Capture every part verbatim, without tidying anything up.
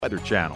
Weather Channel.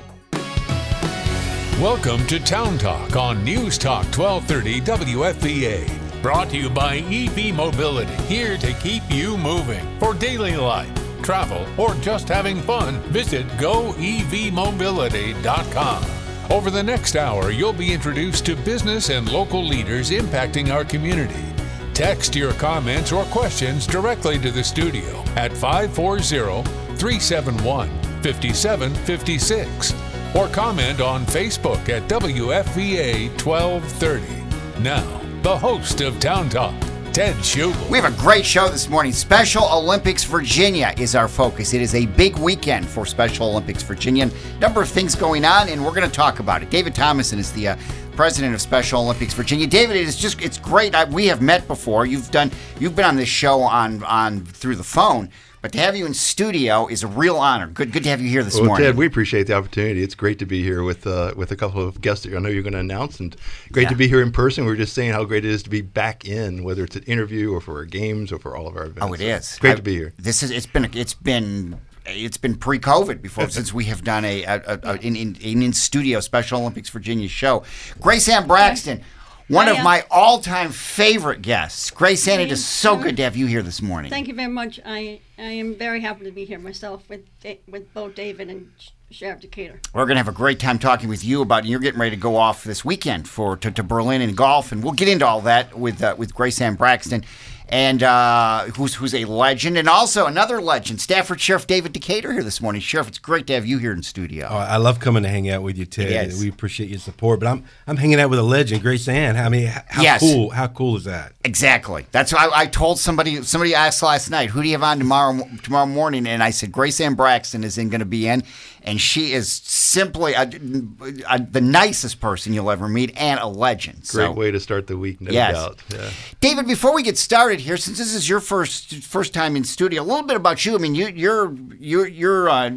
Welcome to Town Talk on News Talk twelve thirty W F V A. Brought to you by E V Mobility, here to keep you moving. For daily life, travel, or just having fun, visit go e v mobility dot com. Over the next hour, you'll be introduced to business and local leaders impacting our community. Text your comments or questions directly to the studio at five four zero, three seven one, five seven five six or comment on Facebook at W F V A twelve thirty. Now, the host of Town Talk, Ted Schugel. We have a great show this morning. Special Olympics Virginia is our focus. It is a big weekend for Special Olympics Virginia. Number of things going on, and we're going to talk about it. David Thomason is the uh, president of Special Olympics Virginia. David, it is just it's great. I, we have met before. You've done you've been on this show on on through the phone. But to have you in studio is a real honor. Good good to have you here this well, morning. Ted, we appreciate the opportunity. It's great to be here with uh, with a couple of guests that I know you're going to announce, and great yeah. to be here in person. We were just saying how great it is to be back in, whether it's an interview or for our games or for all of our events. Oh, it is. It's great I, to be here. This is it's been it's been it's been pre-COVID before since we have done a, a, a, a in, in in studio Special Olympics Virginia show. Grace Ann Braxton. One of my all-time favorite guests. Grace Ann, it is so good to have you here this morning. Thank you very much. I I am very happy to be here myself with with both David and Sheriff Decatur. We're going to have a great time talking with you about, you're getting ready to go off this weekend for to, to Berlin and golf, and we'll get into all that with uh, with Grace Ann Braxton, and uh, who's who's a legend, and also another legend, Stafford Sheriff David Decatur here this morning. Sheriff, it's great to have you here in studio. Oh, I love coming to hang out with you, Ted. We appreciate your support, but I'm I'm hanging out with a legend, Grace Ann. I mean, how yes. cool? How cool is that? Exactly. That's what I, I told somebody. Somebody asked last night, "Who do you have on tomorrow tomorrow morning?" And I said, Grace Ann Braxton is in going to be in, and she is simply a, a, the nicest person you'll ever meet and a legend. Great so, way to start the week, no yes. doubt. Yeah. David, before we get started here, since this is your first first time in studio, a little bit about you. I mean, you, you're you're you're uh,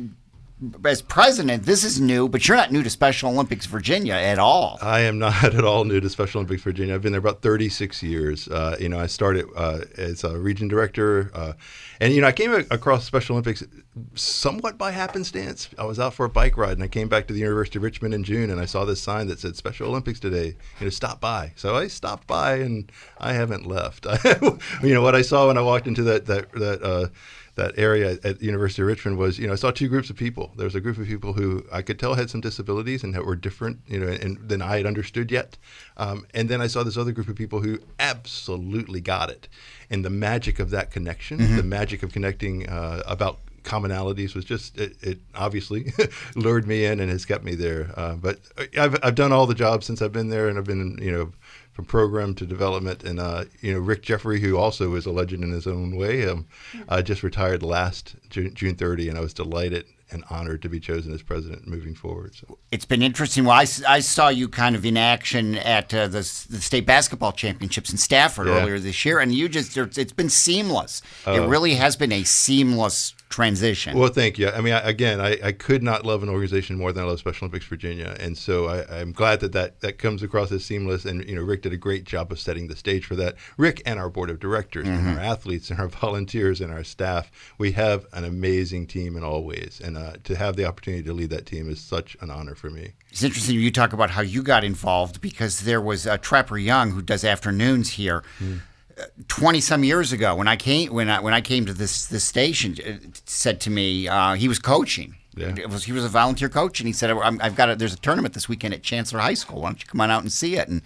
as president. This is new, but you're not new to Special Olympics Virginia at all. I am not at all new to Special Olympics Virginia. I've been there about thirty-six years. Uh, you know, I started uh, as a region director, uh, and you know, I came across Special Olympics somewhat by happenstance. I was out for a bike ride, and I came back to the University of Richmond in June, and I saw this sign that said Special Olympics today. You know, stop by. So I stopped by, and I haven't left. You know, what I saw when I walked into that that that. Uh, that area at the University of Richmond was, you know, I saw two groups of people. There was a group of people who I could tell had some disabilities and that were different, you know, and, than I had understood yet. Um, and then I saw this other group of people who absolutely got it. And the magic of that connection, mm-hmm. the magic of connecting uh, about commonalities was just, it, it obviously lured me in and has kept me there. Uh, but I've, I've done all the jobs since I've been there, and I've been, you know, from program to development, and uh, you know, Rick Jeffrey, who also is a legend in his own way, um, uh, just retired last June, June thirtieth, and I was delighted and honored to be chosen as president moving forward. So. It's been interesting. Well, I, I saw you kind of in action at uh, the, the state basketball championships in Stafford yeah. earlier this year, and you just it's been seamless. Uh, it really has been a seamless transition. Well, thank you. I mean, I, again, I, I could not love an organization more than I love Special Olympics Virginia, and so I, I'm glad that, that that comes across as seamless. And you know, Rick did a great job of setting the stage for that. Rick and our board of directors, mm-hmm. and our athletes, and our volunteers, and our staff. We have an amazing team in all ways, and uh, to have the opportunity to lead that team is such an honor for me. It's interesting you talk about how you got involved, because there was uh, Trapper Young, who does afternoons here. Mm. Twenty some years ago, when I came when I when I came to this this station, it said to me uh, he was coaching. Yeah. It was he was a volunteer coach, and he said, "I've got a, there's a tournament this weekend at Chancellor High School. Why don't you come on out and see it?" And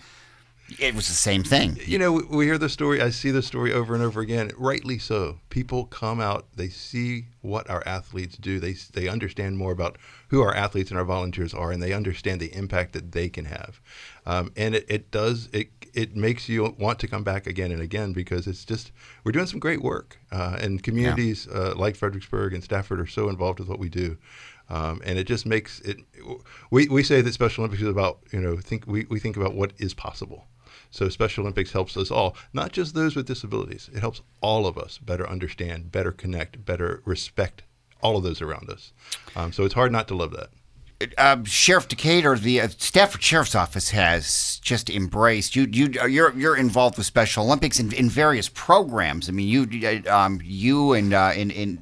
it was the same thing. You know, we, we hear the story. I see the story over and over again. Rightly so. People come out, they see what our athletes do. They they understand more about who our athletes and our volunteers are, and they understand the impact that they can have. Um, and it, it does it it makes you want to come back again and again, because it's just we're doing some great work, uh, and communities yeah. uh, like Fredericksburg and Stafford are so involved with what we do. Um, and it just makes it. We, we say that Special Olympics is about, you know, think we, we think about what is possible. So Special Olympics helps us all, not just those with disabilities. It helps all of us better understand, better connect, better respect all of those around us. Um, so it's hard not to love that. Uh, Sheriff Decatur, the uh, Stafford Sheriff's Office has just embraced you. You you're you're involved with Special Olympics in, in various programs. I mean, you um, you and uh, in in in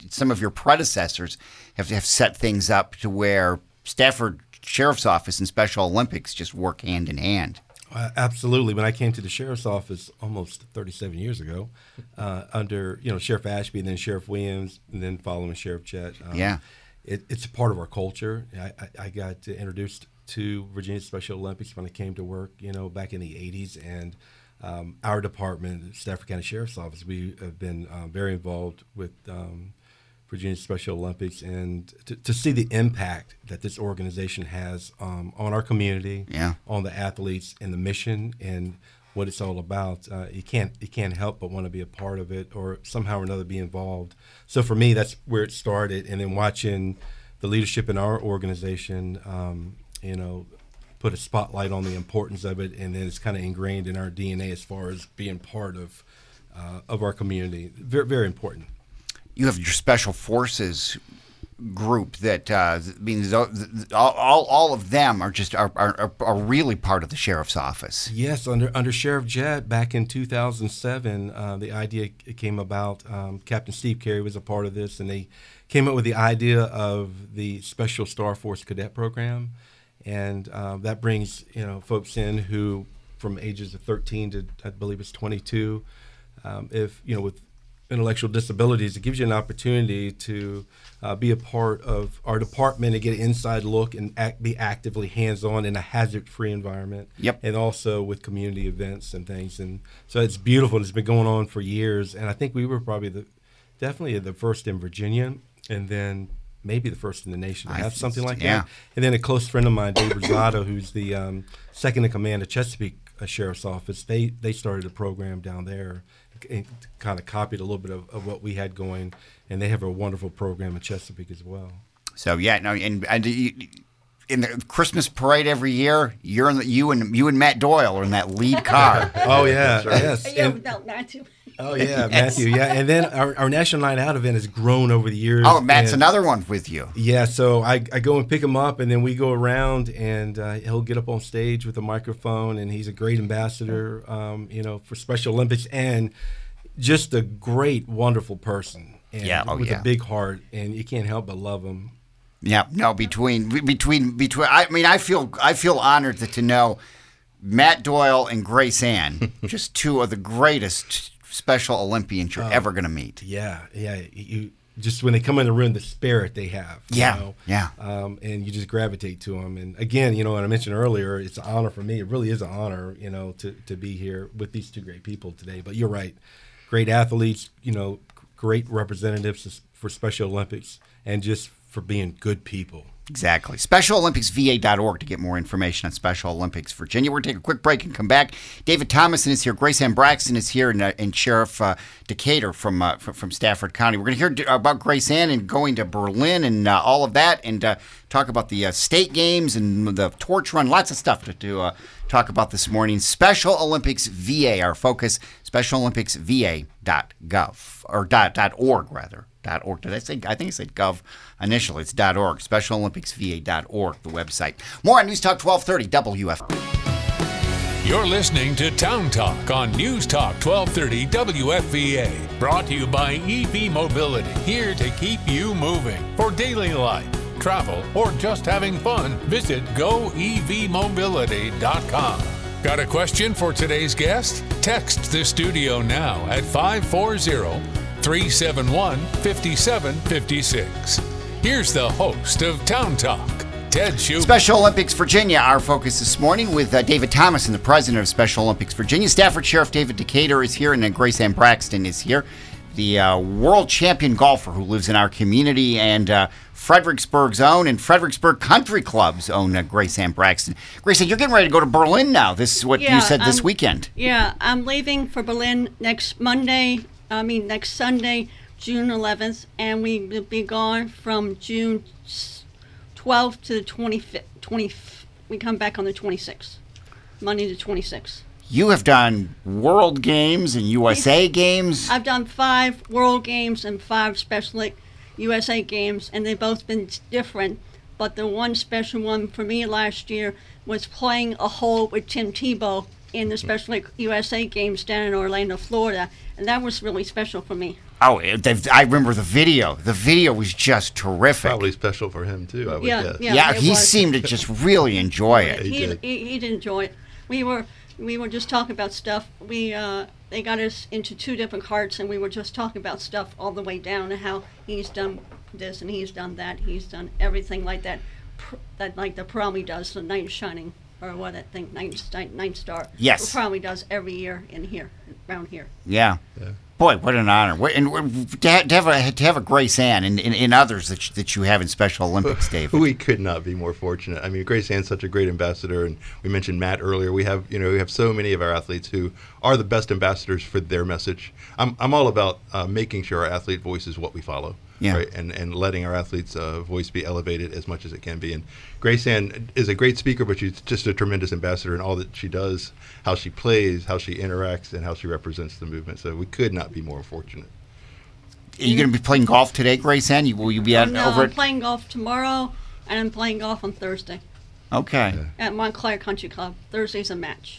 some of your predecessors have have set things up to where Stafford Sheriff's Office and Special Olympics just work hand in hand. Uh, absolutely. When I came to the sheriff's office almost thirty-seven years ago, uh, under you know Sheriff Ashby, and then Sheriff Williams, and then following Sheriff Chet. Um, yeah, it, it's a part of our culture. I, I, I got introduced to Virginia Special Olympics when I came to work, you know, back in the eighties, and um, our department, Stafford County Sheriff's Office, we have been uh, very involved with um, Virginia Special Olympics, and to, to see the impact that this organization has um, on our community, yeah. on the athletes, and the mission, and what it's all about. Uh, you can't you can't help but want to be a part of it, or somehow or another be involved. So for me, that's where it started, and then watching the leadership in our organization, um, you know, put a spotlight on the importance of it, and then it's kind of ingrained in our D N A as far as being part of uh, of our community. Very very important. You have your special forces group that uh, means all, all all of them are just are, are are really part of the sheriff's office. Yes, under under Sheriff Jett back in two thousand seven, uh, the idea came about. Um, Captain Steve Carey was a part of this, and they came up with the idea of the Special Star Force Cadet Program, and uh, that brings you know folks in who from ages of thirteen to I believe it's twenty-two, um, if you know with intellectual disabilities. It gives you an opportunity to uh, be a part of our department and get an inside look and act, be actively hands-on in a hazard-free environment. Yep. And also with community events and things. And so it's beautiful. It's been going on for years. And I think we were probably the definitely the first in Virginia, and then maybe the first in the nation to I have something like yeah. that. And then a close friend of mine, Dave Rosado, who's the um, second in command of Chesapeake uh, Sheriff's Office, they they started a program down there. And kind of copied a little bit of, of what we had going, and they have a wonderful program in Chesapeake as well. So yeah, no, and, and you, in the Christmas parade every year, you're in the, you and you and Matt Doyle are in that lead car. Oh yeah, right. yes. Yeah, And, without Matthew. oh yeah, Matthew. Yeah, and then our, our National Night Out event has grown over the years. Oh, Matt's and, another one with you. Yeah, so I, I go and pick him up, and then we go around, and uh, he'll get up on stage with a microphone, and he's a great ambassador, um, you know, for Special Olympics, and just a great, wonderful person. And Yeah, oh, with yeah. a big heart, and you can't help but love him. Yeah, no, between between between. I mean, I feel I feel honored that to know Matt Doyle and Grace Ann, just two of the greatest Special Olympians you're Oh. ever going to meet. Yeah, yeah. You just when they come in the room, the spirit they have. you Yeah, know, yeah. Um, and you just gravitate to them. And again, you know, and I mentioned earlier, it's an honor for me. It really is an honor, you know, to to be here with these two great people today. But you're right, great athletes, you know, great representatives for Special Olympics, and just for being good people. Exactly. Special Olympics V A dot org to get more information on Special Olympics Virginia. We're going to take a quick break and come back. David Thomason is here. Grace Ann Braxton is here, and, uh, and Sheriff uh, Decatur from, uh, from from Stafford County. We're going to hear d- about Grace Ann and going to Berlin and uh, all of that, and uh, talk about the uh, state games and the torch run. Lots of stuff to, to uh, talk about this morning. Special Olympics V A, our focus. Special Olympics V A dot gov or dot dot org rather. Dot org. Did I say? I think I said gov initially. It's dot org. Special Olympics V A dot org, the website. More on News Talk twelve thirty W F. You're listening to Town Talk on News Talk twelve thirty W F V A. Brought to you by E V Mobility. Here to keep you moving. For daily life, travel, or just having fun, visit go e v mobility dot com. Got a question for today's guest? Text the studio now at five four zero, three seven one, five seven five six. Here's the host of Town Talk, Ted Schubert. Special Olympics Virginia, our focus this morning with uh, David Thomason, the president of Special Olympics Virginia. Stafford Sheriff David Decatur is here, and then Grace Ann Braxton is here, the uh, world champion golfer who lives in our community, and uh, Fredericksburg's own and Fredericksburg Country Club's own uh, Grace Ann Braxton. Grace Ann, you're getting ready to go to Berlin now. This is what Yeah, you said this um, weekend. Yeah, I'm leaving for Berlin next Monday, I mean next Sunday, June eleventh, and we will be gone from June twelfth to the twenty-fifth. twenty, we come back on the twenty-sixth, Monday the twenty-sixth. You have done World Games and U S A Games. I've done five World Games and five Special U S A Games, and they've both been different. But the one special one for me last year was playing a hole with Tim Tebow in the Special Olympics U S A games down in Orlando, Florida, and that was really special for me. Oh, it- I remember the video. The video was just terrific. Probably special for him too. I would Yeah, guess. yeah. Yeah, it he was. seemed to just really enjoy it. He He, did. he, he did enjoy it. We were we were just talking about stuff. We uh, they got us into two different carts, and we were just talking about stuff all the way down and how he's done this and he's done that. He's done everything like that, pr- that like the Promi does, the Night Shining or what that thing, Night Night, Night Star. Yes. The Promi does every year in here, around here. Yeah. Yeah. Boy, what an honor! What- And what- to have, to have a to have a Grace Ann and, and, and others that you, that you have in Special Olympics, David. We could not be more fortunate. I mean, Grace Ann's such a great ambassador, and we mentioned Matt earlier. We have, you know, we have so many of our athletes who are the best ambassadors for their message. I'm, I'm all about uh, making sure our athlete voice is what we follow, Yeah. right? And and letting our athletes' uh, voice be elevated as much as it can be. And Grace Ann is a great speaker, but she's just a tremendous ambassador in all that she does, how she plays, how she interacts, and how she represents the movement. So we could not be more fortunate. Are you going to be playing golf today, Grace Ann? You, will you be Oh, out no, over I'm at? playing golf tomorrow, and I'm playing golf on Thursday. Okay. At Montclair Country Club. Thursday's a match.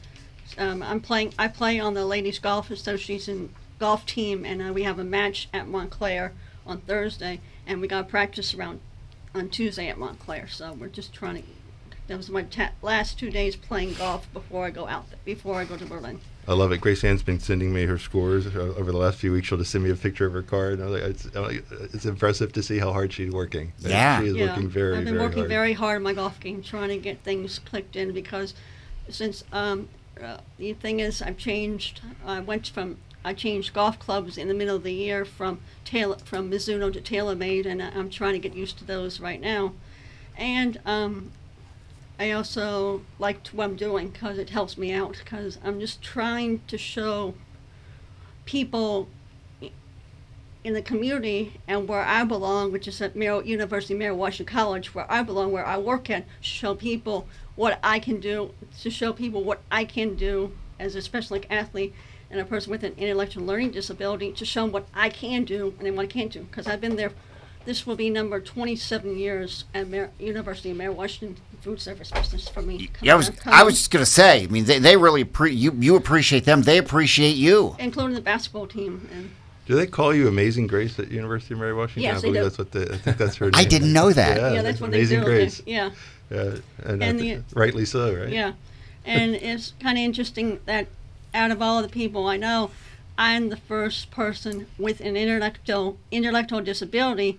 Um, I'm playing. I play on the Ladies Golf Association golf team, and uh, we have a match at Montclair on Thursday, and we got practice around on Tuesday at Montclair. So we're just trying to. That was my ta- last two days playing golf before I go out. Th- before I go to Berlin. I love it. Grace Ann's been sending me her scores uh, over the last few weeks. She'll just send me a picture of her card. And I'm like, it's, I'm like, it's impressive to see how hard she's working. And Yeah. she is Yeah, working very, I've been very working hard. very hard on my golf game, trying to get things clicked in because since um, uh, the thing is, I've changed. I went from I changed golf clubs in the middle of the year from tailor from Mizuno to TaylorMade, and I- I'm trying to get used to those right now. And um, I also liked what I'm doing because it helps me out because I'm just trying to show people in the community and where I belong, which is at Mary, University of Mary Washington College, where I belong, where I work at, show people what I can do, to show people what I can do as a special ed athlete and a person with an intellectual learning disability, to show them what I can do and then what I can't do. Because I've been there, this will be number twenty-seven years at Mar- University of Mary Washington food service business for me. Yeah, I was Coming- I was just going to say. I mean, they, they really appre- you you appreciate them. They appreciate you. including the basketball team. And Do they call you Amazing Grace at University of Mary Washington? Yes, I they believe do. that's what they, I think that's her name. I didn't know that. Yeah, yeah, that's what Amazing they do. Grace. Yeah. Yeah, and, I And think- the- rightly so, right? Yeah, and it's kind of interesting that out of all the people I know, I'm the first person with an intellectual intellectual disability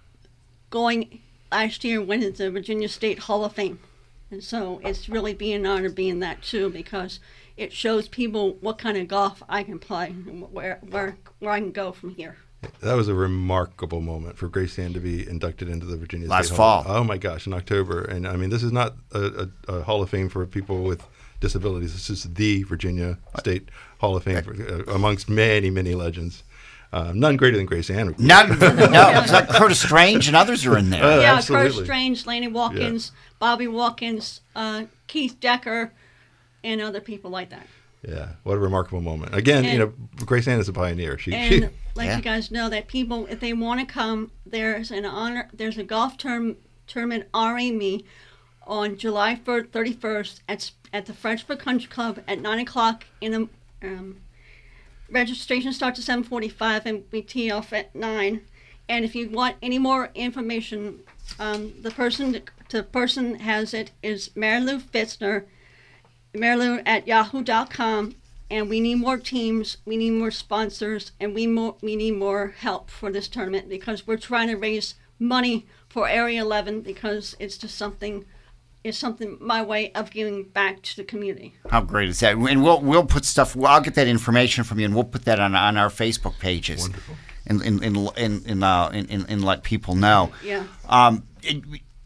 going last year went into the Virginia State Hall of Fame, and so it's really being an honor being that too because it shows people what kind of golf I can play and where where where I can go from here. That was a remarkable moment for Grace Ann to be inducted into the Virginia Last State Hall. fall. Oh my gosh, in October. And I mean, this is not a, a, a Hall of Fame for people with disabilities. This is the Virginia State Hall of Fame for, uh, amongst many, many legends. Uh, none greater than Grace Ann. Not no, it's like Curtis Strange and others are in there. Uh, yeah, absolutely. Curtis Strange, Laney Watkins, Bobby Watkins, uh, Keith Decker, and other people like that. Yeah, what a remarkable moment. Again, you And- know, Grace Ann is a pioneer. She, And she let Yeah. you guys know that people, if they want to come, there's an honor. There's a golf term tournament honoring me on July thirty-first at at the Frenchburg Country Club at nine o'clock in the. Um, registration starts at seven forty-five and we tee off at nine. And if you want any more information, um, the person the person has it is Marilou Fitzner, Marilou at yahoo dot com. And we need more teams, we need more sponsors, and we more we need more help for this tournament because we're trying to raise money for Area eleven because it's just something, it's something my way of giving back to the community. How great is that? And we'll we'll put stuff. Well, I'll get that information from you, and we'll put that on on our Facebook pages. Wonderful. And and and and and, uh, and, and, and let people know. Yeah. Um, it,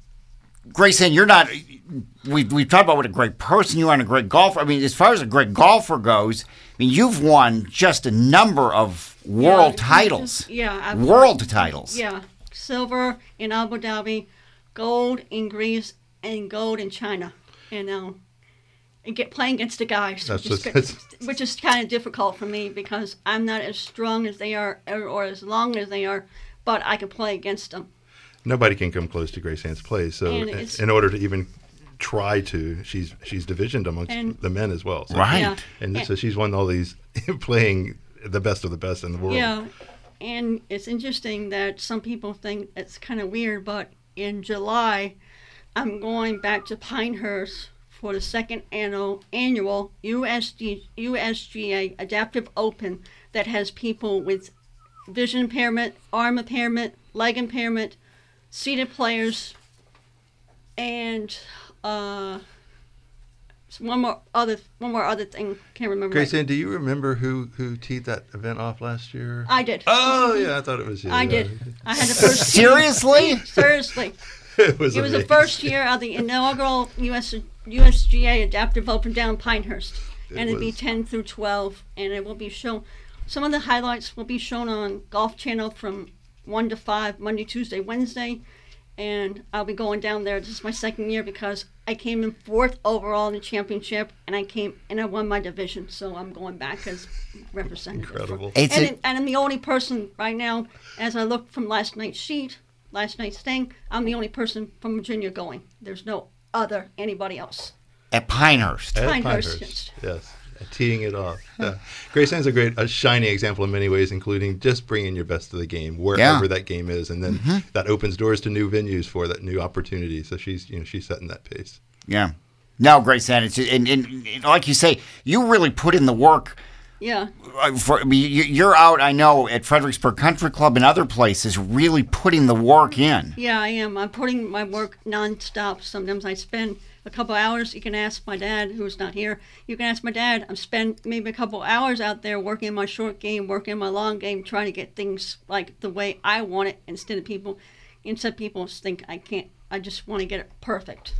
Grace Ann, you're not. We we talked about what a great person you are and a great golfer. I mean, as far as a great golfer goes, I mean, you've won just a number of world Yeah, titles. just- yeah, I've- world titles. Yeah, silver in Abu Dhabi, gold in Greece, and gold in China. And now, and get playing against the guys, That's which is, just- that's- which is kind of difficult for me because I'm not as strong as they are or, or as long as they are, but I can play against them. nobody can come close to Grace Ann's play. So And in, it's- in order to even try to. She's she's divisioned amongst And- the men as well. So, Right. Yeah. And And- so she's won all these playing the best of the best in the world. Yeah, and it's interesting that some people think it's kind of weird, but in July, I'm going back to Pinehurst for the second annual annual U S D, U S G A Adaptive Open that has people with vision impairment, arm impairment, leg impairment, seated players, and uh, one more other one more other thing. Can't remember. Grace right. Ann, do you remember who who teed that event off last year? I did. Oh yeah, I thought it was you. I Yeah. did. I had the first. Seriously? Seriously. It was. It was the amazing. first year of the inaugural U S U S G A Adaptive Open down in Pinehurst. It And it'd be was- ten through twelve, and it will be shown. Some of the highlights will be shown on Golf Channel from one to five, Monday, Tuesday, Wednesday. And I'll be going down there. This is my second year because I came in fourth overall in the championship, and I came and I won my division. So I'm going back as representative. Incredible. It's and, a, and I'm the only person right now, as I look from last night's sheet, last night's thing, I'm the only person from Virginia going. There's no other anybody else. at Pinehurst. At Pinehurst, Pinehurst, yes. Teeing it off. Yeah. Grace Ann's a great, a shining example in many ways, including just bringing your best to the game, wherever Yeah. that game is, and then Mm-hmm. that opens doors to new venues for that new opportunity. So she's, you know, she's setting that pace. Yeah. No, Grace Ann, it's and, and, and like you say, you really put in the work. Yeah. uh, For I mean, you- you're out, I know, at Fredericksburg Country Club and other places, really putting the work in. Yeah, I am. I'm putting my work nonstop. Sometimes I spend a couple hours. You can ask my dad, who's not here. You can ask my dad. I'm spend maybe a couple hours out there working my short game, working my long game, trying to get things like the way I want it. Instead of people, instead people think I can't. I just want to get it perfect.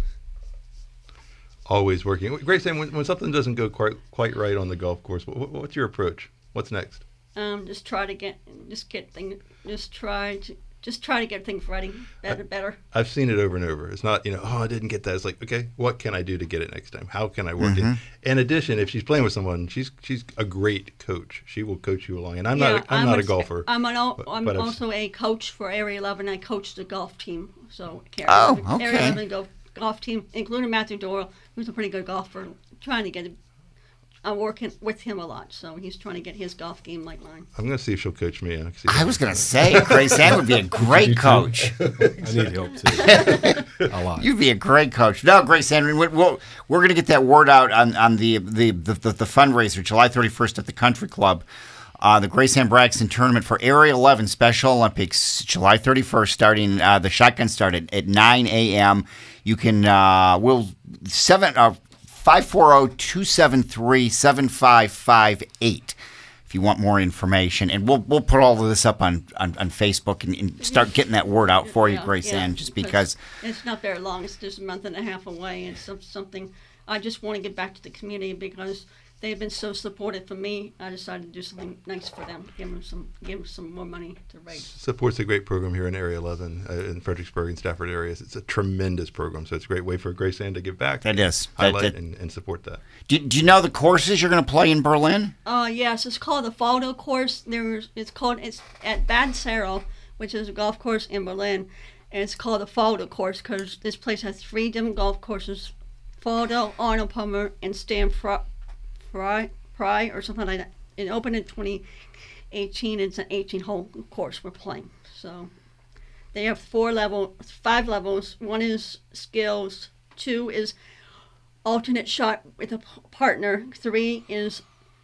Always working. Grace Ann, when, when something doesn't go quite quite right on the golf course, what, what's your approach? What's next? Um, just try to get, just get things, just try to, just try to get things ready better, better. I've seen it over and over. It's not, you know, oh, I didn't get that. It's like, okay, what can I do to get it next time? How can I work Mm-hmm. it? In addition, if she's playing with someone, she's she's a great coach. She will coach you along. And I'm Yeah, not a, I'm, not a golfer. I'm an, al- but- I'm but I've- also a coach for Area eleven. I coach the golf team. So Area Oh, eleven, Area okay. eleven golf, golf team, including Matthew Doyle, who's a pretty good golfer. Trying to get it. I'm working with him a lot, so he's trying to get his golf game like mine. I'm going to see if she'll coach me. I'll see I if- was going to say, Grace Ann would be a great coach. I need help too. A lot. You'd be a great coach. No, Grace Ann, we- we'll, we're going to get that word out on, on the, the, the, the, the fundraiser, July thirty-first at the Country Club. Uh, the Grace Ann Braxton Tournament for Area eleven Special Olympics, July thirty-first, starting, uh, the shotgun start at, at nine a.m. You can, uh, we'll, seven, uh, five four zero, two seven three, seven five five eight if you want more information. And we'll we'll put all of this up on, on, on Facebook and, and start getting that word out for you, Yeah, Grace yeah, Ann, just because. it's not very long. It's just a month and a half away, and some, something I just want to get back to the community because they've been so supportive for me. I decided to do something nice for them, give them some, give them some more money to raise. supports a great program here in Area eleven, uh, in Fredericksburg and Stafford areas. It's a tremendous program, so it's a great way for Grace Ann to give back. That is. That- Highlight that- and, and support that. Do, do you know the courses you're going to play in Berlin? Uh, yes, it's called the Faldo course. There's, it's called, it's at Bad Saro, which is a golf course in Berlin. And it's called the Faldo course because this place has three different golf courses: Faldo, Arnold Palmer, and Stan Fry, Fry, Fry or something like that. It opened in twenty eighteen. It's an eighteen-hole course we're playing. So they have four level, five levels. One is skills. Two is alternate shot with a p- partner. Three is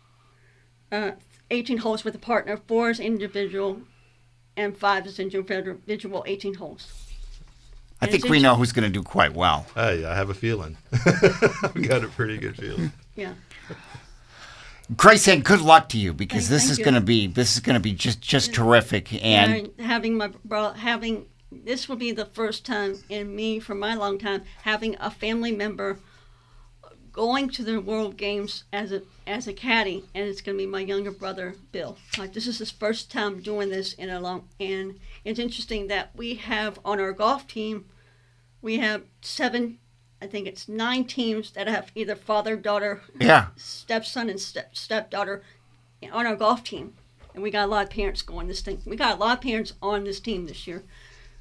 uh, eighteen holes with a partner. Four is individual, and five is individual eighteen holes. I And think it's we int- know who's going to do quite well. Hey, I have a feeling. I've got a pretty good feeling. Yeah. Grace Ann, good luck to you because Thank- this thank is you. going to be this is going to be just just terrific. And And having my brother, having this will be the first time in me for my long time having a family member going to the World Games as a as a caddy, and it's going to be my younger brother Bill. Like this is his first time doing this in a long, and it's interesting that we have on our golf team, we have seven, I think it's nine teams that have either father, daughter, yeah, stepson, and step stepdaughter on our golf team, and we got a lot of parents going this thing. We got a lot of parents on this team this year.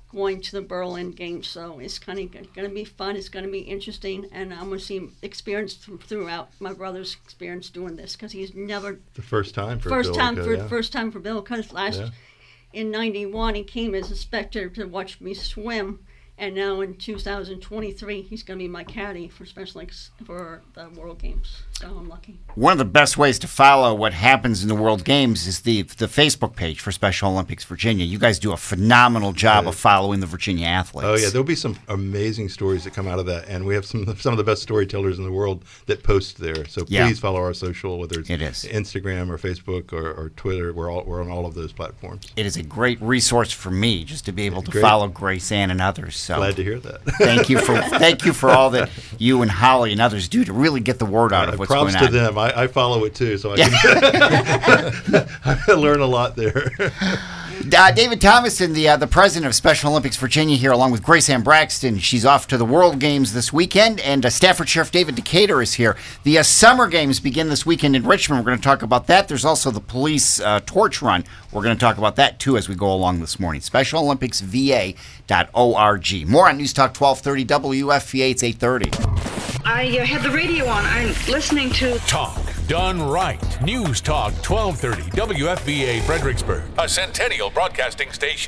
going to the Berlin Games. So it's kind of going to be fun. It's going to be interesting, and I'm going to see experience th- throughout my brother's experience doing this because he's never The first time for first Bill time Ilka, for yeah. first time for Bill because last Yeah. in ninety-one he came as a spectator to watch me swim. And now in two thousand twenty-three, he's going to be my caddy for Special Olympics for the World Games. So I'm lucky. One of the best ways to follow what happens in the World Games is the the Facebook page for Special Olympics Virginia. You guys do a phenomenal job Right. of following the Virginia athletes. Oh yeah, there'll be some amazing stories that come out of that, and we have some some of the best storytellers in the world that post there. So Yeah. please follow our social, whether it's It is. Instagram or Facebook or, or Twitter. We're all we're on all of those platforms. It is a great resource for me just to be able to Great. follow Grace Ann and others. So Glad to hear that. thank you for thank you for all that you and Holly and others do to really get the word out of what's Props going to on. them. I, I follow it too, so I can I learn a lot there. Uh, David Thomason, the uh, the president of Special Olympics Virginia, here along with Grace Ann Braxton. She's off to the World Games this weekend, and uh, Stafford Sheriff David Decatur is here. The uh, Summer Games begin this weekend in Richmond. We're going to talk about that. There's also the police uh, torch run. We're going to talk about that too as we go along this morning. Special Olympics V A dot org. More on News Talk twelve thirty W F V A. It's eight thirty. I uh, had the radio on. I'm listening to Talk done right. News Talk twelve thirty W F V A Fredericksburg, a Centennial Broadcasting station.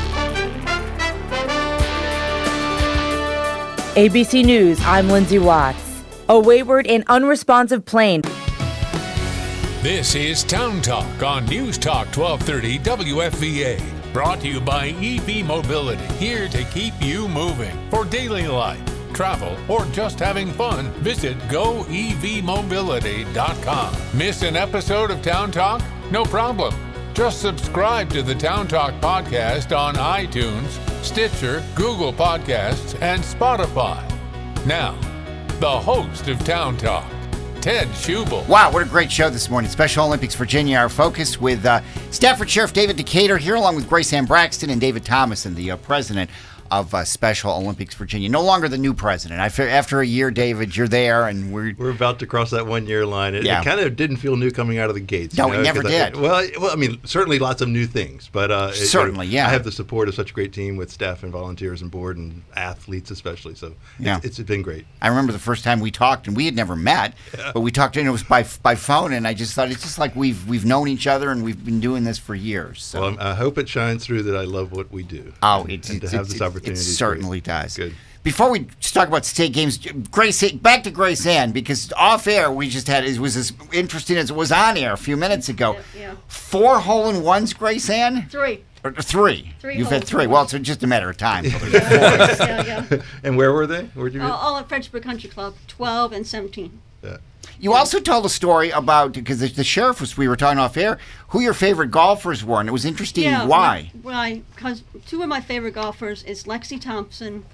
A B C News, I'm Lindsay Watts. A wayward and unresponsive plane. This is Town Talk on News Talk twelve thirty W F V A. Brought to you by E V Mobility, here to keep you moving. For daily life, travel, or just having fun, visit go e v mobility dot com. Miss an episode of Town Talk? No problem. Just subscribe to the Town Talk podcast on iTunes, Stitcher, Google Podcasts, and Spotify. Now, the host of Town Talk, Ted Schubel. Wow, what a great show this morning. Special Olympics Virginia, our focus with uh, Stafford Sheriff David Decatur here along with Grace Ann Braxton and David Thomason, the uh, president of uh, Special Olympics Virginia. No longer the new president. I feel after a year, David, you're there, and we're We're about to cross that one-year line. It, Yeah. it kind of didn't feel new coming out of the gates. No, you know, it never 'cause I- did. well, I- well, I mean, certainly lots of new things, but uh, it- Certainly, yeah. I have the support of such a great team with staff and volunteers and board and athletes especially. So Yeah. it's, it's been great. I remember the first time we talked, and we had never met, but we talked, and it was by by phone, and I just thought it's just like we've we've known each other, and we've been doing this for years. So. Well, I hope it shines through that I love what we do. Oh, and, it's, and it's, to have it's, this opportunity. it is certainly great. does. Good. Before we just talk about state games, Grace, back to Grace Ann, because off air we just had it was as interesting as it was on air a few minutes ago. Yeah, yeah. Four hole in ones, Grace Ann. Three. Or three. Three You've had holes three. in Well, ones. it's just a matter of time. yeah, yeah. And where were they? Where'd you? Uh, all at Fredericksburg Country Club, twelve and seventeen. yeah. You also told a story about, because the, the sheriff was, we were talking off air, who your favorite golfers were, and it was interesting Yeah, why. Why? Because two of my favorite golfers is Lexi Thompson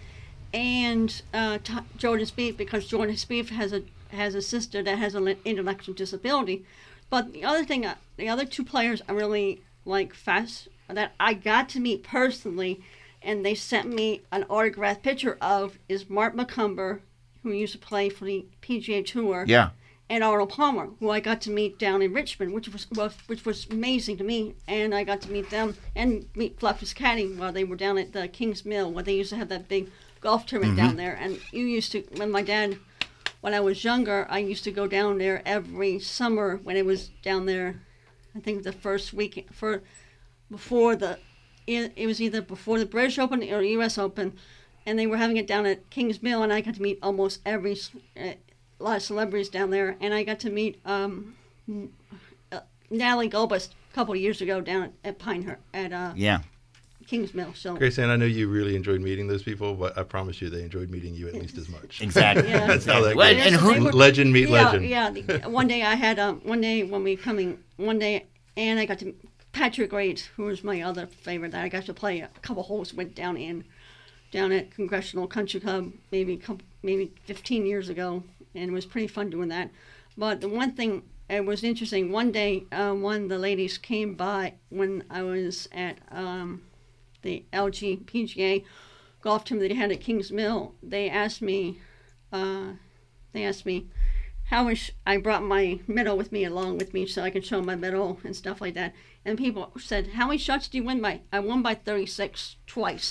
and uh, T- Jordan Spieth, because Jordan Spieth has a has a sister that has an intellectual disability. But the other thing, uh, the other two players I really like fast that I got to meet personally, and they sent me an autographed picture of, is Mark McCumber, who used to play for the P G A Tour. Yeah. And Arnold Palmer, who I got to meet down in Richmond, which was, was which was amazing to me. And I got to meet them and meet Fluffy's caddy while they were down at the King's Mill, where they used to have that big golf tournament Mm-hmm. down there. And you used to, when my dad, when I was younger, I used to go down there every summer when it was down there. I think the first week for before the, it, it was either before the British Open or U S Open, and they were having it down at King's Mill, and I got to meet almost every. Uh, a lot of celebrities down there, and I got to meet um, uh, Natalie Gulbis a couple of years ago down at, at Pinehurst at uh, Yeah. Kings Mill. So Grace Ann, I know you really enjoyed meeting those people, but I promise you they enjoyed meeting you at least as much. Exactly. Yeah. That's how that Well, goes. and who- They were- Legend meet yeah, legend. Yeah, the, one day I had um, one day when we coming one day, and I got to Patrick Reed, who was my other favorite. That I got to play a couple holes with down in down at Congressional Country Club maybe a couple, maybe fifteen years ago. And it was pretty fun doing that. But the one thing, it was interesting, one day uh, one of the ladies came by when I was at um, the L G P G A golf tournament they had at Kings Mill. They asked me, uh, they asked me how much I brought my medal with me along with me so I could show my medal and stuff like that. And people said, how many shots do you win by? I won by thirty-six twice.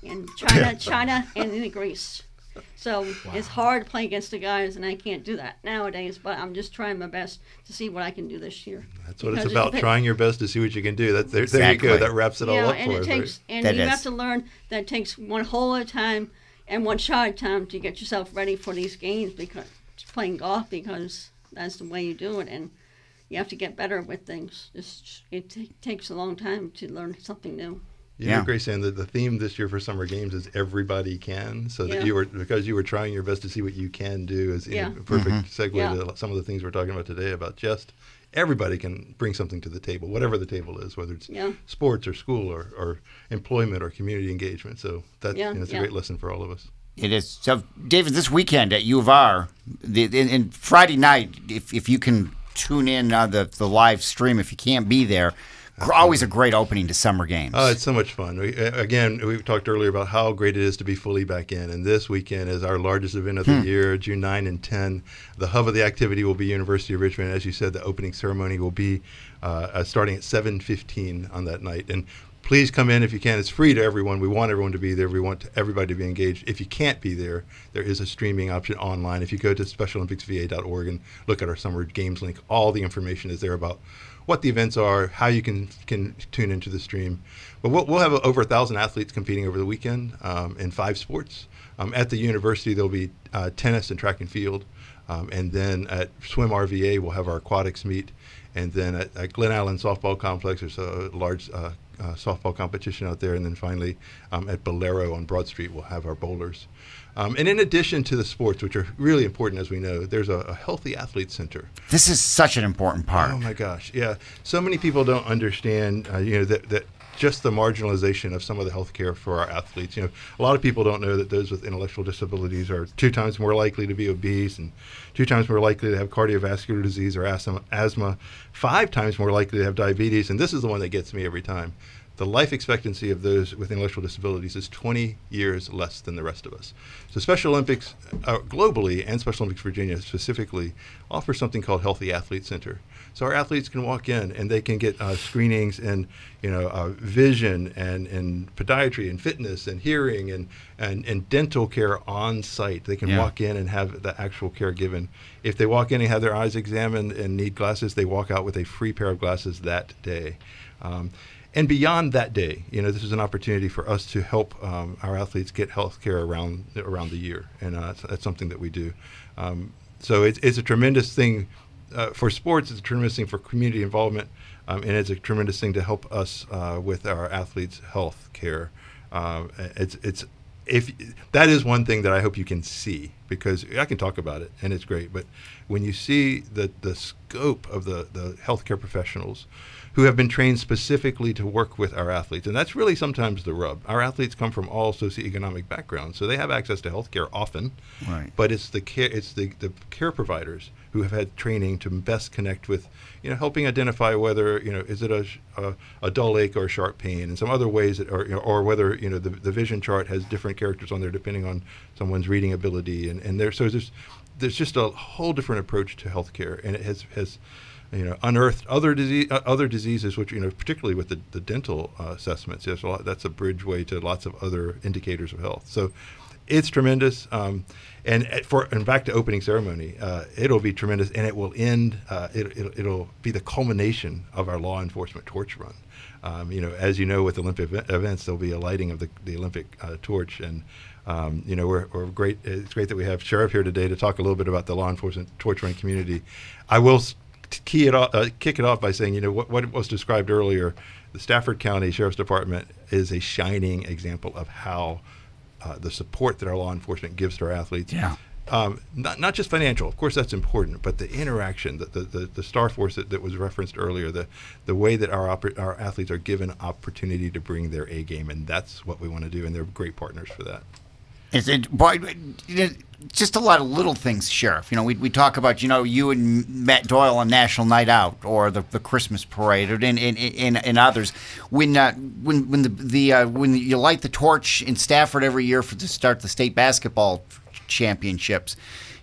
in China, China, and in Greece. So wow. It's hard to play against the guys, and I can't do that nowadays. But I'm just trying my best to see what I can do this year. That's what it's about, trying your best to see what you can do. That, there, exactly. there you go. That wraps it yeah, all up and for it us. Takes, right? And that you is. have to learn that it takes one hole at a time and one shot at a time to get yourself ready for these games, because playing golf, because that's the way you do it. And you have to get better with things. It's, it t- takes a long time to learn something new. You yeah. know, Grace, and the, the theme this year for Summer Games is everybody can. So yeah. that you were, because you were trying your best to see what you can do, is yeah. a perfect mm-hmm. segue yeah. to some of the things we're talking about today about just everybody can bring something to the table, whatever the table is, whether it's yeah. sports or school or, or employment or community engagement. So that's yeah. you know, it's yeah. a great lesson for all of us. It is. So, David, this weekend at U of R, the, in, in Friday night, if if you can tune in on the, the live stream, if you can't be there, Absolutely. Always a great opening to Summer Games. Oh, it's so much fun. We, again, we talked earlier about how great it is to be fully back in, and this weekend is our largest event of the hmm. year, June ninth and tenth. The hub of the activity will be University of Richmond. As you said, the opening ceremony will be uh, starting at seven fifteen on that night. And please come in if you can. It's free to everyone. We want everyone to be there. We want everybody to be engaged. If you can't be there, there is a streaming option online. If you go to special olympics v a dot org and look at our Summer Games link, all the information is there about what the events are, how you can can tune into the stream. But we'll, we'll have over a thousand athletes competing over the weekend um, in five sports. Um, at the university, there'll be uh, tennis and track and field. Um, and then at Swim R V A, we'll have our aquatics meet. And then at, at Glen Island Softball Complex, there's a large uh, uh, softball competition out there. And then finally, um, at Bolero on Broad Street, we'll have our bowlers. Um, and in addition to the sports, which are really important, as we know, there's a, a healthy athlete center. This is such an important part. Oh my gosh, yeah. So many people don't understand, uh, you know, that that just the marginalization of some of the health care for our athletes. You know, a lot of people don't know that those with intellectual disabilities are two times more likely to be obese and two times more likely to have cardiovascular disease or asthma, asthma, five times more likely to have diabetes. And this is the one that gets me every time. The life expectancy of those with intellectual disabilities is twenty years less than the rest of us. So Special Olympics uh, globally and Special Olympics Virginia specifically offer something called Healthy Athlete Center. So our athletes can walk in and they can get uh, screenings in, you know, uh, vision and, and podiatry and fitness and hearing and, and, and dental care on site. They can yeah. walk in and have the actual care given. If they walk in and have their eyes examined and need glasses, they walk out with a free pair of glasses that day. Um, And beyond that day, you know, this is an opportunity for us to help um, our athletes get health care around around the year, and uh, that's something that we do. Um, so it's, it's a tremendous thing uh, for sports. It's a tremendous thing for community involvement, um, and it's a tremendous thing to help us uh, with our athletes' health care. Uh, it's it's if that is one thing that I hope you can see, because I can talk about it and it's great, but when you see the the scope of the the healthcare professionals who have been trained specifically to work with our athletes. And that's really sometimes the rub. Our athletes come from all socioeconomic backgrounds, so they have access to health care often, right. but it's the care, it's the, the care providers who have had training to best connect with, you know, helping identify whether, you know, is it a, a, a dull ache or a sharp pain, and some other ways, that, or, you know, or whether, you know, the, the vision chart has different characters on there depending on someone's reading ability. And, and there, so there's, there's just a whole different approach to healthcare, and it has, has you know, unearthed other disease, uh, other diseases, which, you know, particularly with the, the dental uh, assessments, yes, a lot, that's a bridgeway to lots of other indicators of health. So it's tremendous. Um, and for and back to opening ceremony, uh, it'll be tremendous, and it will end. Uh, it, it'll, it'll be the culmination of our law enforcement torch run. Um, you know, as you know, with Olympic events, there'll be a lighting of the, the Olympic uh, torch, and um, you know, we're, we're great. It's great that we have Sheriff here today to talk a little bit about the law enforcement torch run community. I will key it off, uh, kick it off by saying, you know, what, what was described earlier, the Stafford County Sheriff's Department is a shining example of how uh, the support that our law enforcement gives to our athletes. Yeah. Um, not not just financial, of course that's important, but the interaction, the the, the, the Star Force that, that was referenced earlier, the the way that our oper- our athletes are given opportunity to bring their A game, and that's what we want to do, and they're great partners for that. It's it, boy, it, just a lot of little things, Sheriff. You know, we we talk about, you know, you and Matt Doyle on National Night Out, or the, the Christmas Parade, or in in, in, in others. When uh, when when the the uh, when you light the torch in Stafford every year for to start the state basketball championships,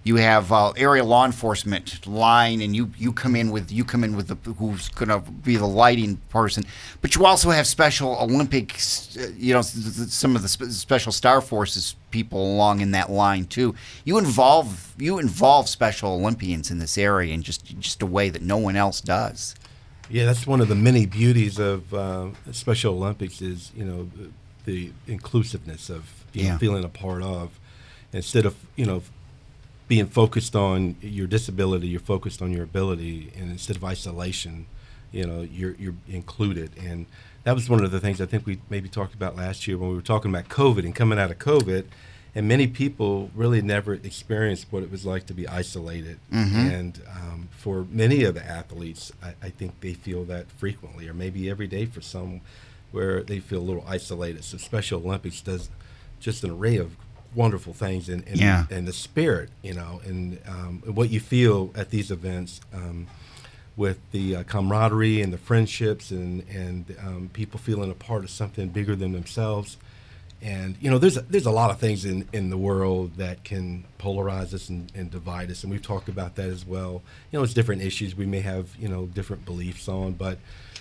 you have uh, area law enforcement line, and you, you come in with you come in with the who's going to be the lighting person, but you also have Special Olympics, uh, you know, some of the spe- Special Star Forces people along in that line too. You involve you involve Special Olympians in this area in just just a way that no one else does. Yeah, that's one of the many beauties of uh, Special Olympics is, you know, the, the inclusiveness of you Yeah. know, feeling a part of. Instead of, you know, being focused on your disability, you're focused on your ability, and instead of isolation, you know, you're you're included. And that was one of the things I think we maybe talked about last year when we were talking about COVID and coming out of COVID. And many people really never experienced what it was like to be isolated. Mm-hmm. And um, for many of the athletes, I, I think they feel that frequently, or maybe every day for some, where they feel a little isolated. So Special Olympics does just an array of wonderful things, and and, Yeah. and the spirit, you know, and um, what you feel at these events um, with the uh, camaraderie and the friendships, and and um, people feeling a part of something bigger than themselves. And, you know, there's a, there's a lot of things in, in the world that can polarize us and, and divide us, and we've talked about that as well. You know, it's different issues we may have, you know, different beliefs on, but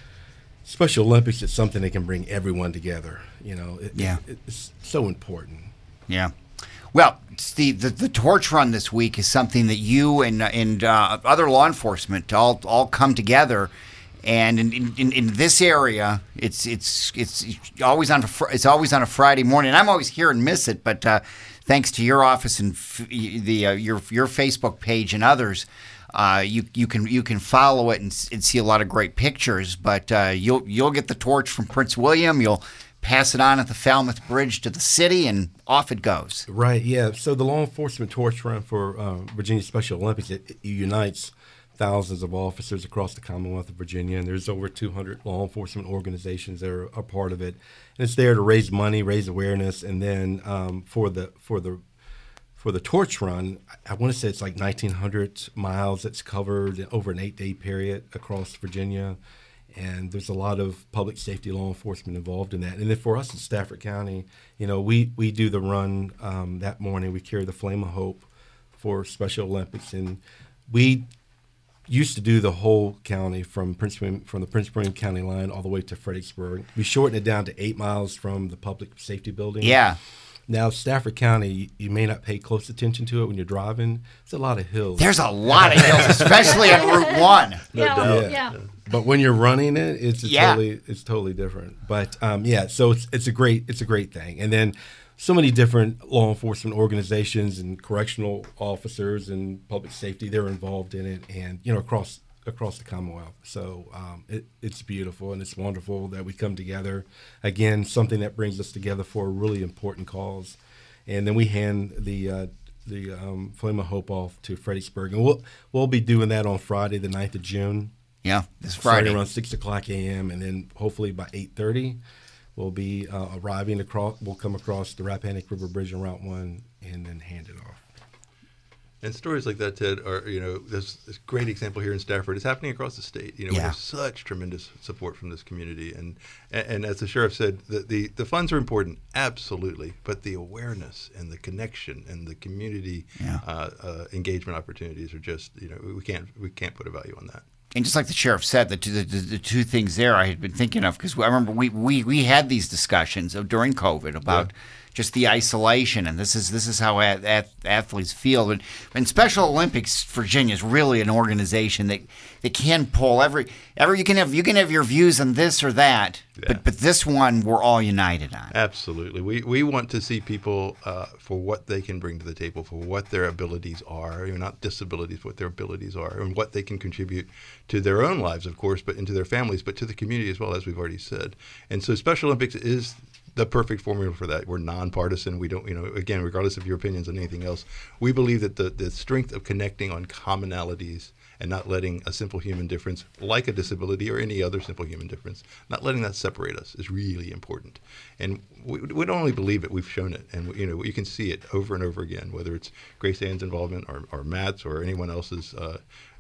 Special Olympics is something that can bring everyone together. You know, it, Yeah. it, it's so important. Yeah. Well, Steve, the, the torch run this week is something that you and and uh, other law enforcement all all come together. And in, in, in this area, it's it's it's always on a fr- it's always on a Friday morning. I'm always here and miss it, but uh, thanks to your office and f- the uh, your your Facebook page and others, uh, you you can you can follow it and, and see a lot of great pictures. But uh, you'll you'll get the torch from Prince William. You'll pass it on at the Falmouth Bridge to the city, and off it goes. Right, yeah. So the law enforcement torch run for uh, Virginia Special Olympics, it, it unites thousands of officers across the Commonwealth of Virginia, and there's over two hundred law enforcement organizations that are a part of it. And it's there to raise money, raise awareness, and then um, for the for the for the torch run, I, I want to say it's like nineteen hundred miles that's covered over an eight-day period across Virginia. And there's a lot of public safety law enforcement involved in that. And then for us in Stafford County, you know, we, we do the run um, that morning. We carry the Flame of Hope for Special Olympics, and we used to do the whole county from Prince William, from the Prince William County line all the way to Fredericksburg. We shortened it down to eight miles from the public safety building. Yeah. Now, Stafford County, you may not pay close attention to it when you're driving. It's a lot of hills. There's a lot of hills, especially on Route One. yeah, doubt. yeah. But when you're running it, it's a Yeah. totally it's totally different. But um, yeah, so it's it's a great it's a great thing. And then so many different law enforcement organizations and correctional officers and public safety, they're involved in it, and you know across across the Commonwealth. So um, it, it's beautiful, and it's wonderful that we come together. Again, something that brings us together for a really important cause. And then we hand the uh, the um, Flame of Hope off to Fredericksburg, and we'll we'll be doing that on Friday, the ninth of June. Yeah, this Starting Friday. around six o'clock a.m. and then hopefully by eight thirty, we'll be uh, arriving across. We'll come across the Rappahannock River Bridge on Route One and then hand it off. And stories like that, Ted, are, you know, there's this great example here in Stafford. It's happening across the state. You know, Yeah. there's such tremendous support from this community. And and, and as the sheriff said, the, the, the funds are important, absolutely. But the awareness and the connection and the community Yeah. uh, uh, engagement opportunities are just, you know, we can't we can't put a value on that. And just like the sheriff said, the two, the, the, the two things there I had been thinking of, because I remember we, we, we had these discussions of, during COVID about Yeah. just the isolation, and this is this is how a, a, athletes feel. And, and Special Olympics Virginia is really an organization that, that can pull every every you can have you can have your views on this or that, Yeah. but but this one we're all united on. Absolutely. We we want to see people uh, for what they can bring to the table, for what their abilities are, you know, not disabilities, but what their abilities are, and what they can contribute to their own lives, of course, but into their families, but to the community as well, as we've already said. And so Special Olympics is the perfect formula for that. We're nonpartisan. We don't, you know, again, regardless of your opinions on anything else, we believe that the, the strength of connecting on commonalities and not letting a simple human difference, like a disability or any other simple human difference, not letting that separate us is really important. And we, we don't only believe it, we've shown it. And, you know, you can see it over and over again, whether it's Grace Ann's involvement or, or Matt's or anyone else's, uh,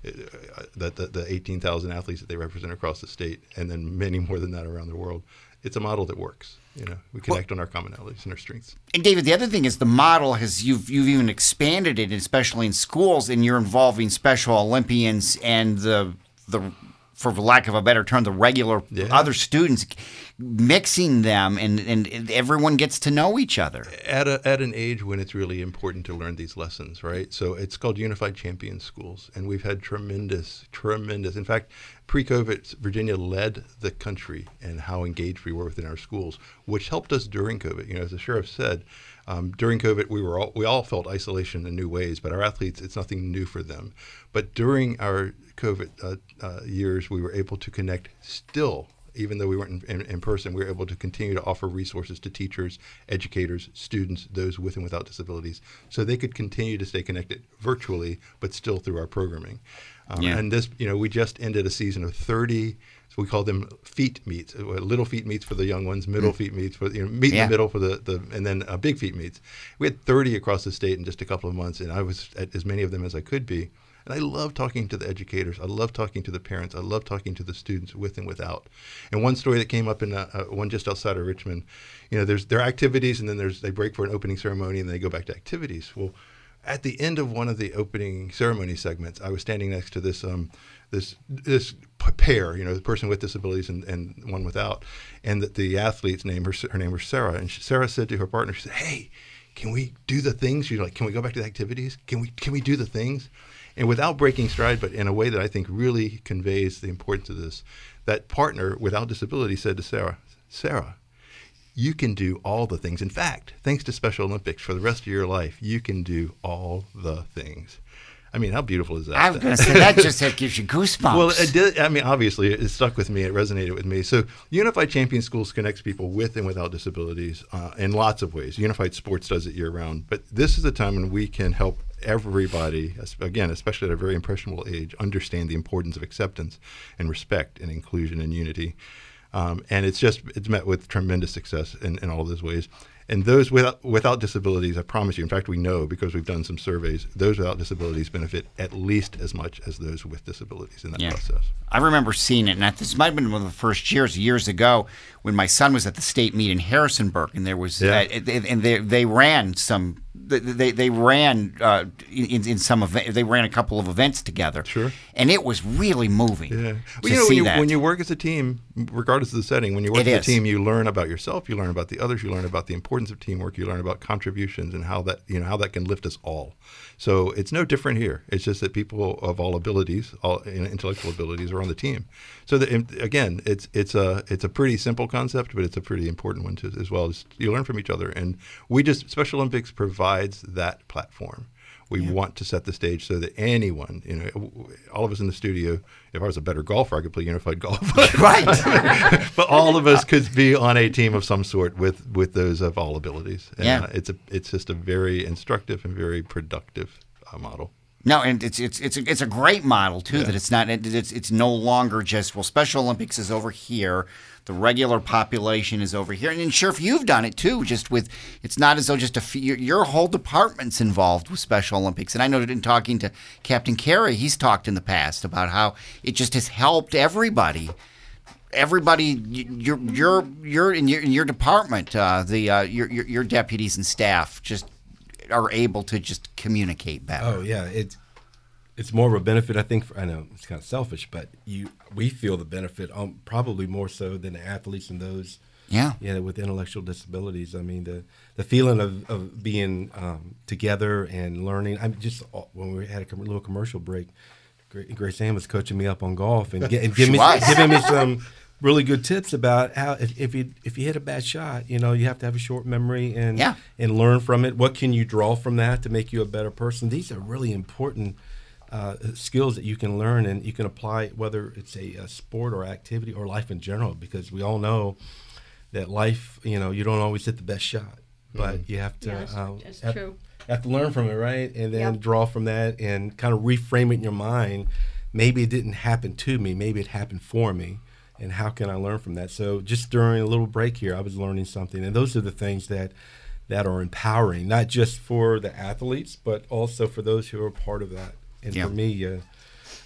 that the, the eighteen thousand athletes that they represent across the state, and then many more than that around the world. It's a model that works. You know, we connect well, on our commonalities and our strengths. And David, the other thing is the model has you've you've even expanded it, especially in schools, and you're involving Special Olympians and the the for lack of a better term, the regular yeah. other students, mixing them, and, and everyone gets to know each other. At a, at an age when it's really important to learn these lessons, right? So it's called Unified Champions Schools, and we've had tremendous, tremendous. In fact, pre-COVID, Virginia led the country in how engaged we were within our schools, which helped us during COVID. You know, as the sheriff said, um, during COVID, we were all, we all felt isolation in new ways, but our athletes, it's nothing new for them. But during our COVID uh, uh, years, we were able to connect still, even though we weren't in, in, in person, we were able to continue to offer resources to teachers, educators, students, those with and without disabilities, so they could continue to stay connected virtually, but still through our programming. Um, yeah. And this, you know, we just ended a season of thirty, so we call them feet meets, little feet meets for the young ones, middle mm. feet meets for, you know, meet yeah. in the middle for the, the and then uh, big feet meets. We had thirty across the state in just a couple of months, and I was at as many of them as I could be. And I love talking to the educators. I love talking to the parents. I love talking to the students with and without. And one story that came up in uh, uh, one just outside of Richmond, you know, there's there are activities, and then there's they break for an opening ceremony, and then they go back to activities. Well, at the end of one of the opening ceremony segments, I was standing next to this um, this this pair, you know, the person with disabilities and, and one without, and the, the athlete's name, her her name was Sarah, and she, Sarah said to her partner, she said, "Hey, can we do the things?" She's like, "Can we go back to the activities? Can we can we do the things?" And without breaking stride, but in a way that I think really conveys the importance of this, that partner without disability said to Sarah, "Sarah, you can do all the things. In fact, thanks to Special Olympics, for the rest of your life, you can do all the things." I mean, how beautiful is that? I was going to say, that just that gives you goosebumps. Well, it did. I mean, obviously, it stuck with me. It resonated with me. So Unified Champion Schools connects people with and without disabilities uh, in lots of ways. Unified Sports does it year-round. But this is a time when we can help everybody, again, especially at a very impressionable age, understand the importance of acceptance and respect and inclusion and unity. Um, and it's just it's met with tremendous success in, in all those ways. And those without, without disabilities, I promise you, in fact, we know because we've done some surveys, those without disabilities benefit at least as much as those with disabilities in that yeah. process. I remember seeing it, and this might have been one of the first years, years ago, when my son was at the state meet in Harrisonburg, and there was, yeah. uh, and they they ran some, they they ran uh, in in some event, they ran a couple of events together. Sure. And it was really moving. Yeah. To well, you know, see when you, that. when you work as a team, regardless of the setting, when you work it as is. a team, you learn about yourself, you learn about the others, you learn about the importance of teamwork, you learn about contributions and how that you know how that can lift us all. So it's no different here. It's just that people of all abilities, all intellectual abilities, are on the team. So that, again, it's it's a it's a pretty simple concept, but it's a pretty important one too, as well. Just, you learn from each other, and we just Special Olympics provides that platform. We yeah. want to set the stage so that anyone, you know, all of us in the studio, if I was a better golfer, I could play unified golf. Right. But all of us could be on a team of some sort with, with those of all abilities. And, yeah. Uh, it's a it's just a very instructive and very productive uh, model. No, and it's it's it's a, it's a great model too. Yeah. That it's not it's it's no longer just well, Special Olympics is over here, the regular population is over here, and, and sure, if you've done it too, just with it's not as though just a few, your, your whole department's involved with Special Olympics. And I know that in talking to Captain Carey, he's talked in the past about how it just has helped everybody. Everybody, your your your in your in your department, uh, the uh, your, your your deputies and staff just are able to just communicate better. Oh yeah, it's it's more of a benefit. I think. For, I know it's kind of selfish, but you we feel the benefit um, probably more so than the athletes and those yeah yeah with intellectual disabilities. I mean the the feeling of of being um, together and learning. I'm just when we had a little commercial break, Grace Ann was coaching me up on golf and, get, and giving me giving me some really good tips about how if, if you if you hit a bad shot, you know, you have to have a short memory and yeah. and learn from it. What can you draw from that to make you a better person? These are really important uh, skills that you can learn and you can apply, whether it's a, a sport or activity or life in general, because we all know that life, you know, you don't always hit the best shot, but mm-hmm. you have to yes, uh, that's have, true. have to learn from it, right? And then Yep. draw from that and kind of reframe it in your mind. Maybe it didn't happen to me, maybe it happened for me. And how can I learn from that? So just during a little break here, I was learning something. And those are the things that that are empowering, not just for the athletes, but also for those who are part of that. And yeah. for me, uh,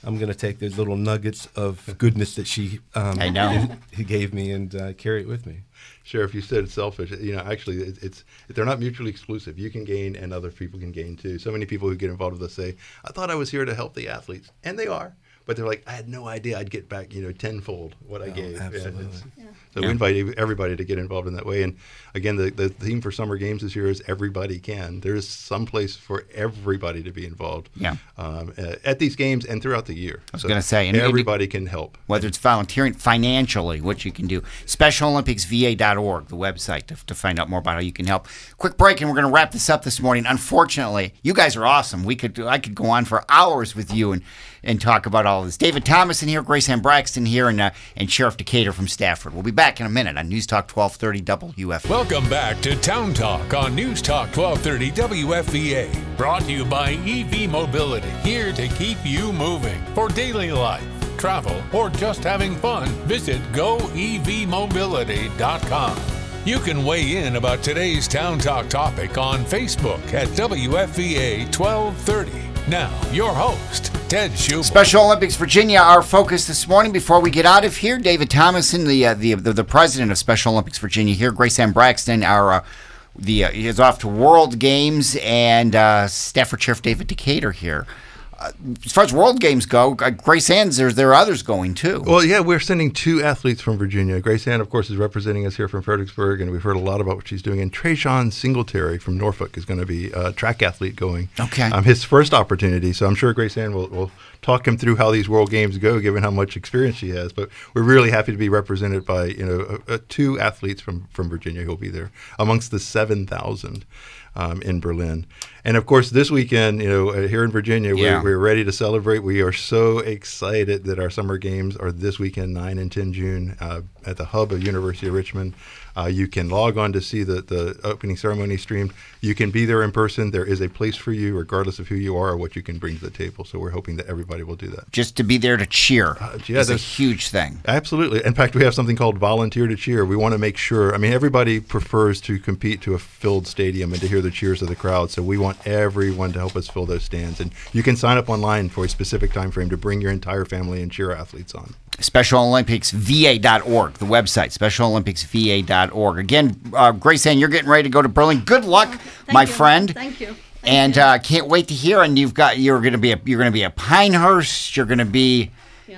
I'm going to take those little nuggets of goodness that she um, I know. he gave me and uh, carry it with me. Sheriff, you said it's selfish. You know, actually, it, it's they're not mutually exclusive. You can gain, and other people can gain too. So many people who get involved with us say, "I thought I was here to help the athletes," and they are. But they're like, I had no idea I'd get back, you know, tenfold what I Oh, gave. absolutely. Yeah. So Yeah. we invite everybody to get involved in that way. And again, the, the theme for Summer Games this year is everybody can. There is some place for everybody to be involved. Yeah. Um, uh, at these games and throughout the year. I was gonna say, and- everybody can help. Whether it's volunteering financially, what you can do. Special Olympics V A dot org, the website, to, to find out more about how you can help. Quick break, and we're going to wrap this up this morning. Unfortunately, you guys are awesome. We could I could go on for hours with you and, and talk about all of this. David Thomas in here, Grace Ann Braxton here, and uh, and Sheriff Decatur from Stafford. We'll be back in a minute on News Talk twelve thirty W F A. Welcome back to Town Talk on News Talk twelve thirty W F V A. Brought to you by E V Mobility, here to keep you moving. For daily life, travel, or just having fun, visit go e v mobility dot com. You can weigh in about today's Town Talk topic on Facebook at W F V A twelve thirty. Now, your host, Ted Schubel. Special Olympics Virginia, our focus this morning. Before we get out of here, David Thomason, the uh, the, the the president of Special Olympics Virginia here, Grace Ann Braxton, our uh, the uh, is off to World Games, and uh, Stafford Sheriff David Decatur here. Uh, as far as World Games go, uh, Grace Ann's there, there are others going too. Well, yeah, we're sending two athletes from Virginia. Grace Ann, of course, is representing us here from Fredericksburg, and we've heard a lot about what she's doing. And Trayshawn Singletary from Norfolk is going to be a track athlete going. Okay. Um, his first opportunity. So I'm sure Grace Ann will, will talk him through how these World Games go, given how much experience she has. But we're really happy to be represented by you know uh, uh, two athletes from, from Virginia who will be there amongst the seven thousand. Um, in Berlin. And of course, this weekend, you know, uh, here in Virginia, Yeah. we're, we're ready to celebrate. We are so excited that our summer games are this weekend, nine and ten June, uh, at the hub of University of Richmond. Uh, you can log on to see the, the opening ceremony streamed. You can be there in person. There is a place for you, regardless of who you are or what you can bring to the table. So we're hoping that everybody will do that. Just to be there to cheer Uh, yeah, is a that's- huge thing. Absolutely. In fact, we have something called Volunteer to Cheer. We want to make sure, I mean, everybody prefers to compete to a filled stadium and to hear the cheers of the crowd. So we want everyone to help us fill those stands. And you can sign up online for a specific time frame to bring your entire family and cheer athletes on. Special Olympics V A dot org, the website, Special Olympics V A dot org. Again, uh, Grace Ann, you're getting ready to go to Berlin. Good luck, Thank my you. friend. Thank you. Thank And you. uh, can't wait to hear. And you've got you're going to be a, you're going to be at Pinehurst. You're going to be yeah.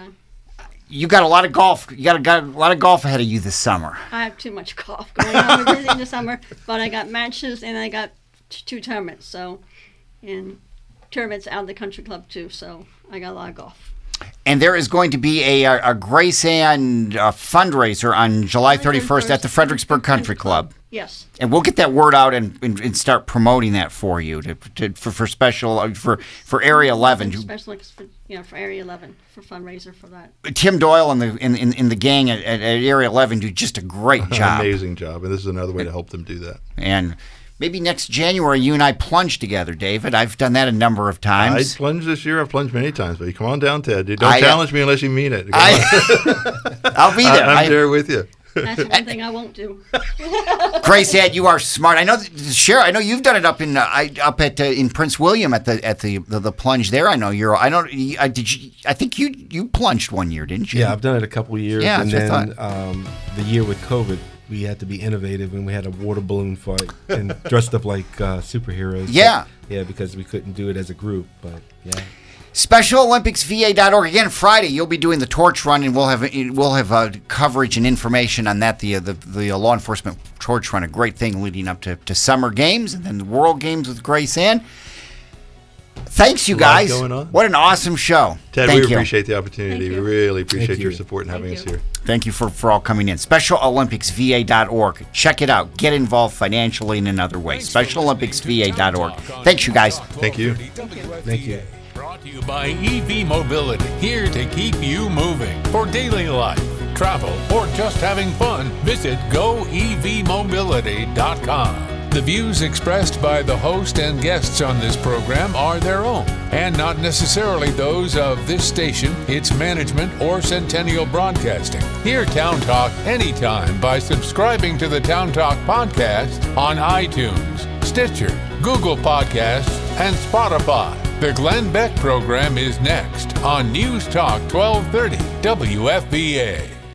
you got a lot of golf. You got a, got a lot of golf ahead of you this summer. I have too much golf going on. We're busy in the summer, but I got matches and I got t- two tournaments. So, and tournaments out of the country club too. So I got a lot of golf. And there is going to be a, a, a Grace Ann uh, fundraiser on July thirty-first at the Fredericksburg Country Club. Yes. And we'll get that word out and, and, and start promoting that for you to, to for, for special uh, for for Area eleven. Special Olympics for, you know, for Area eleven for fundraiser for that. Tim Doyle and the in, in, in the gang at, at, at Area eleven do just a great job. Amazing job. And this is another way to help them do that. And maybe next January you and I plunge together, David. I've done that a number of I times. plunged this year. I've plunged many times. But you come on down, Ted. Dude, don't I, uh, challenge me unless you mean it. Come on. I, I'll be there. I, I'm I- there with you. That's the one thing I won't do. Grace Ann, you are smart. I know, that- Cheryl. I know you've done it up in uh, I, up at uh, in Prince William at the at the, the, the plunge there. I know you're. I don't. I did. You, I think you you plunged one year, didn't you? Yeah, I've done it a couple of years. Yeah, and that's what I then um, the year with COVID, we had to be innovative and we had a water balloon fight and dressed up like uh, superheroes. Yeah. But, yeah, because we couldn't do it as a group. But yeah. Special Olympics V A dot org. Again, Friday you'll be doing the torch run, and we'll have we'll have uh, coverage and information on that. The uh, the the uh, law enforcement torch run, a great thing leading up to, to summer games and then the World Games with Grace Ann. Thanks, you A lot guys. going on. What an awesome show. Ted, Thank we you. appreciate the opportunity. Thank We you. really appreciate Thank your you. support and having Thank us you. here. Thank you for, for all coming in. Special Olympics V A dot org. Check it out. Get involved financially in another way. Special Olympics V A dot org. Thanks, you guys. Thank you. Thank you. Brought to you by E V Mobility, here to keep you moving. For daily life, travel, or just having fun, visit go e v mobility dot com. The views expressed by the host and guests on this program are their own, and not necessarily those of this station, its management, or Centennial Broadcasting. Hear Town Talk anytime by subscribing to the Town Talk podcast on iTunes, Stitcher, Google Podcasts, and Spotify. The Glenn Beck program is next on News Talk twelve thirty W F B A.